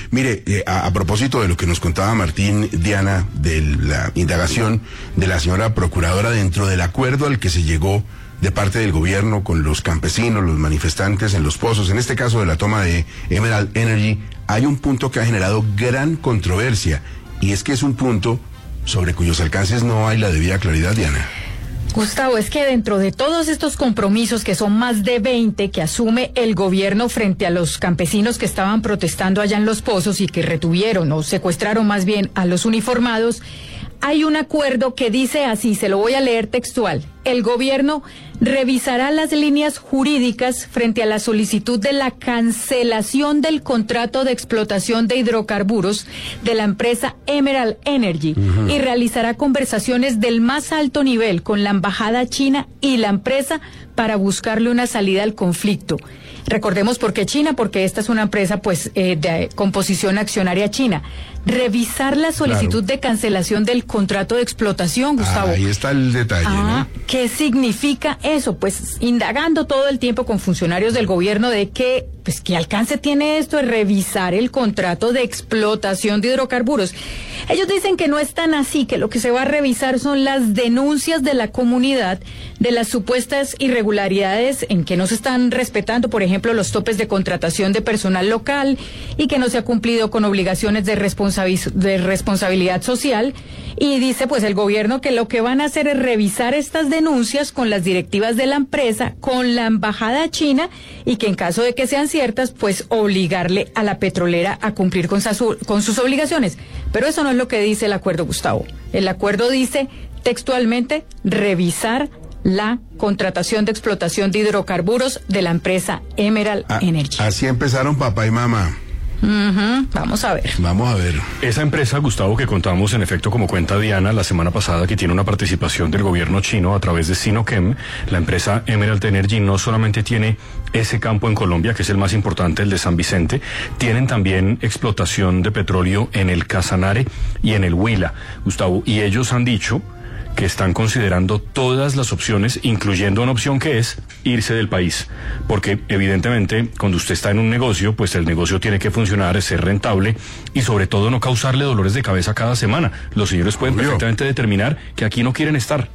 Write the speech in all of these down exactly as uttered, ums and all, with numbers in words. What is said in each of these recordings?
Mire, eh, a, a propósito de lo que nos contaba Martín, Diana, de la indagación de la señora procuradora dentro del acuerdo al que se llegó de parte del gobierno con los campesinos, los manifestantes en los pozos, en este caso de la toma de Emerald Energy, hay un punto que ha generado gran controversia, y es que es un punto sobre cuyos alcances no hay la debida claridad, Diana. Gustavo, es que dentro de todos estos compromisos, que son más de veinte que asume el gobierno frente a los campesinos que estaban protestando allá en los pozos y que retuvieron o secuestraron más bien a los uniformados, hay un acuerdo que dice así, se lo voy a leer textual: el gobierno revisará las líneas jurídicas frente a la solicitud de la cancelación del contrato de explotación de hidrocarburos de la empresa Emerald Energy uh-huh. y realizará conversaciones del más alto nivel con la embajada china y la empresa para buscarle una salida al conflicto. Recordemos por qué China, porque esta es una empresa pues eh, de composición accionaria china. Revisar la solicitud claro. de cancelación del contrato de explotación, Gustavo. Ah, ahí está el detalle, ah, ¿no? ¿Qué significa eso? Pues indagando todo el tiempo con funcionarios del gobierno de que, pues, ¿qué alcance tiene esto de revisar el contrato de explotación de hidrocarburos? Ellos dicen que no es tan así, que lo que se va a revisar son las denuncias de la comunidad de las supuestas irregularidades en que no se están respetando, por ejemplo, los topes de contratación de personal local y que no se ha cumplido con obligaciones de, responsabil- de responsabilidad social. Y dice pues el gobierno que lo que van a hacer es revisar estas denuncias con las directivas de la empresa, con la embajada china, y que en caso de que sean ciertas, pues obligarle a la petrolera a cumplir con, su, con sus obligaciones. Pero eso no es lo que dice el acuerdo, Gustavo. El acuerdo dice textualmente revisar la contratación de explotación de hidrocarburos de la empresa Emerald ah, Energy. Así empezaron papá y mamá. Uh-huh. Vamos a ver. Vamos a ver. Esa empresa, Gustavo, que contamos en efecto, como cuenta Diana la semana pasada, que tiene una participación del gobierno chino a través de Sinochem, la empresa Emerald Energy no solamente tiene ese campo en Colombia, que es el más importante, el de San Vicente, tienen también explotación de petróleo en el Casanare y en el Huila, Gustavo, y ellos han dicho que están considerando todas las opciones, incluyendo una opción que es irse del país, porque evidentemente cuando usted está en un negocio, pues el negocio tiene que funcionar, ser rentable y sobre todo no causarle dolores de cabeza cada semana. Los señores pueden Obvio. perfectamente determinar que aquí no quieren estar.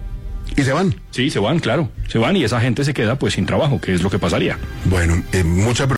¿Y se van? Sí, se van, claro, se van y esa gente se queda pues sin trabajo, que es lo que pasaría. Bueno, eh, mucha